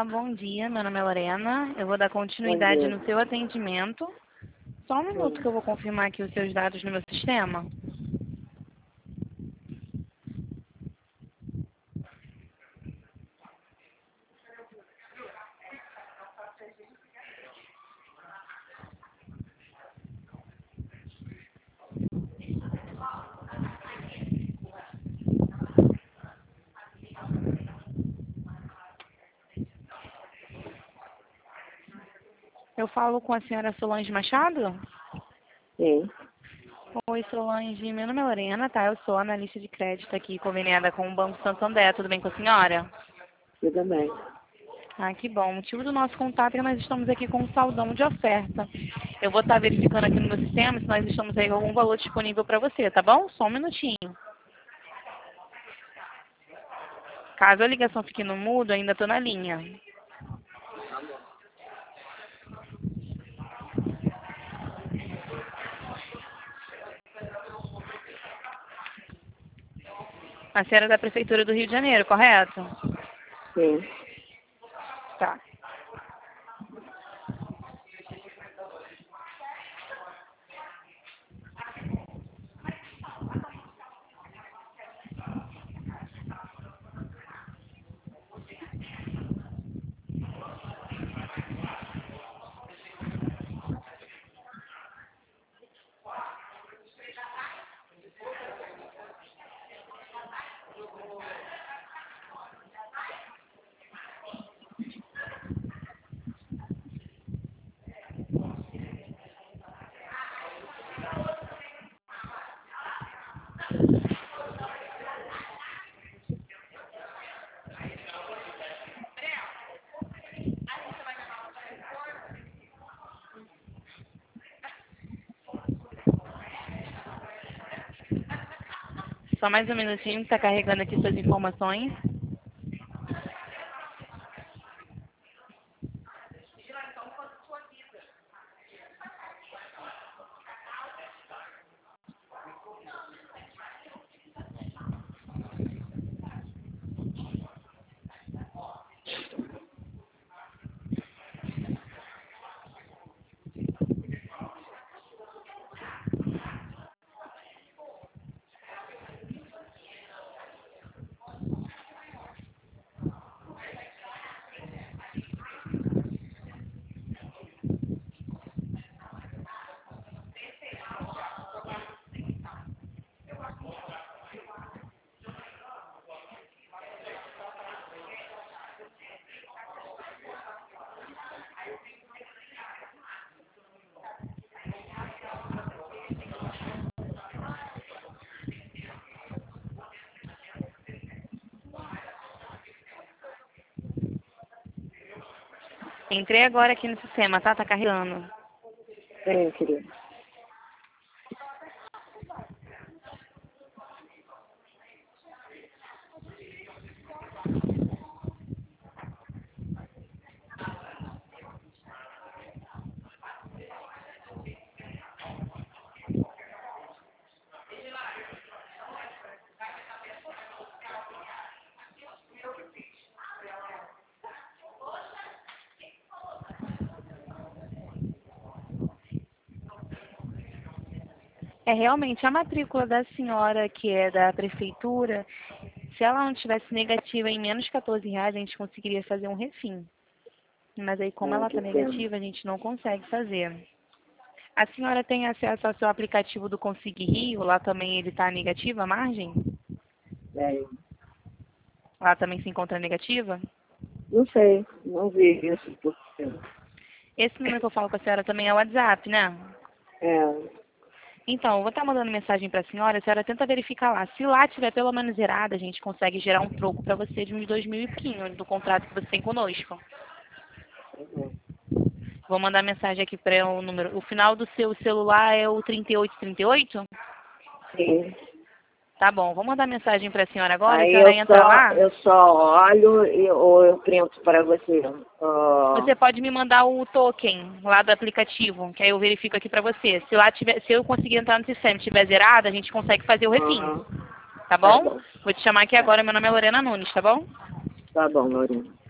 Olá, bom dia. Meu nome é Lorena. Eu vou dar Bom continuidade dia. no seu atendimento. Só um minuto Sim. que eu vou confirmar aqui os seus dados no meu sistema. Eu falo com a senhora Solange Machado? Sim. Oi, Solange. Meu nome é Lorena, tá? Eu sou analista de crédito aqui, conveniada com o Banco Santander. Tudo bem com a senhora? Tudo bem. Ah, que bom. O motivo do nosso contato é que nós estamos aqui com um saldão de oferta. Eu vou estar verificando aqui no meu sistema se nós estamos aí com algum valor disponível para você, tá bom? Só um minutinho. Caso a ligação fique no mudo, ainda estou na linha. A senhora é da Prefeitura do Rio de Janeiro, correto? Sim. Tá. Só mais um minutinho que está carregando aqui suas informações. Entrei agora aqui no sistema, tá? Tá carregando. Sim, querida. É realmente a matrícula da senhora, que é da Prefeitura, se ela não tivesse negativa em menos de R$ 14, a gente conseguiria fazer um refim. Mas aí, como ela Que está pena. negativa, a gente não consegue fazer. A senhora tem acesso ao seu aplicativo do Consig Rio? Lá também ele está negativa a margem? É, Lá também se encontra negativa? não sei, não vi isso. Esse número que eu falo com a senhora também é o WhatsApp, né? É, Então, eu vou estar mandando mensagem para a senhora tenta verificar lá. Se lá tiver pelo menos zerada, a gente consegue gerar um troco para você de uns 2.000 e pouquinho do contrato que você tem conosco. Vou mandar mensagem aqui para o número. O final do seu celular é o 3838? sim. Tá bom, vou mandar mensagem para a senhora agora, a Aí senhora entra lá. eu só olho ou eu printo para você. Você pode me mandar o token lá do aplicativo, que aí eu verifico aqui para você. Se lá tiver, se eu conseguir entrar no sistema e estiver zerado, a gente consegue fazer o refim. Aham. Tá Tá bom? bom. Vou te chamar aqui Tá, agora, meu nome é Lorena Nunes, tá bom? tá bom, Lourinho.